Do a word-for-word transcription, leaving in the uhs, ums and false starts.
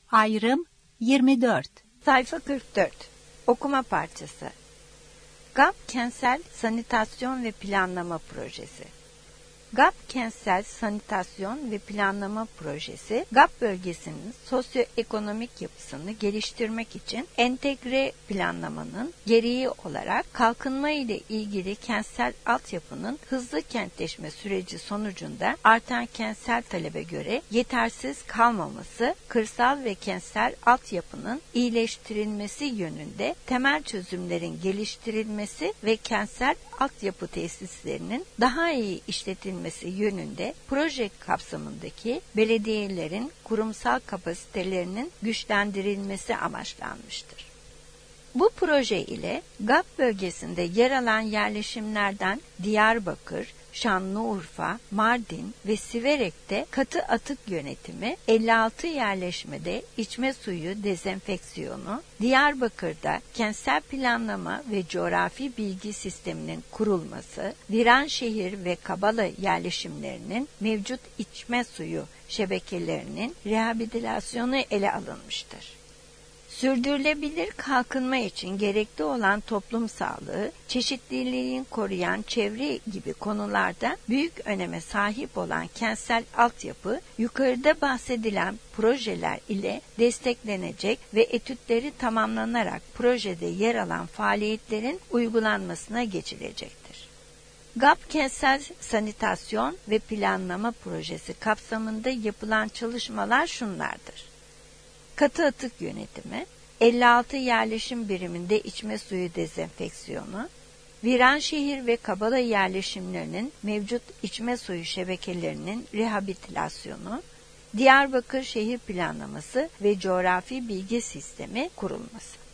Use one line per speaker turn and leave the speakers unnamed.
Ayrım yirmi dört.
Sayfa kırk dört. Okuma parçası. G A P Kentsel Sanitasyon ve Planlama Projesi. G A P Kentsel Sanitasyon ve Planlama Projesi, G A P bölgesinin sosyoekonomik yapısını geliştirmek için entegre planlamanın gereği olarak kalkınma ile ilgili kentsel altyapının hızlı kentleşme süreci sonucunda artan kentsel talebe göre yetersiz kalmaması, kırsal ve kentsel altyapının iyileştirilmesi yönünde temel çözümlerin geliştirilmesi ve kentsel altyapı tesislerinin daha iyi işletilmesi yönünde proje kapsamındaki belediyelerin kurumsal kapasitelerinin güçlendirilmesi amaçlanmıştır. Bu proje ile G A P bölgesinde yer alan yerleşimlerden Diyarbakır, Şanlıurfa, Mardin ve Siverek'te katı atık yönetimi, elli altı yerleşmede içme suyu dezenfeksiyonu, Diyarbakır'da kentsel planlama ve coğrafi bilgi sisteminin kurulması, Viranşehir ve Kabala yerleşimlerinin mevcut içme suyu şebekelerinin rehabilitasyonu ele alınmıştır. Sürdürülebilir kalkınma için gerekli olan toplum sağlığı, çeşitliliğin koruyan çevre gibi konularda büyük öneme sahip olan kentsel altyapı, yukarıda bahsedilen projeler ile desteklenecek ve etütleri tamamlanarak projede yer alan faaliyetlerin uygulanmasına geçilecektir. G A P Kentsel Sanitasyon ve Planlama Projesi kapsamında yapılan çalışmalar şunlardır. Katı atık yönetimi, elli altı yerleşim biriminde içme suyu dezenfeksiyonu, Viranşehir ve Kabala yerleşimlerinin mevcut içme suyu şebekelerinin rehabilitasyonu, Diyarbakır şehir planlaması ve coğrafi bilgi sistemi kurulması.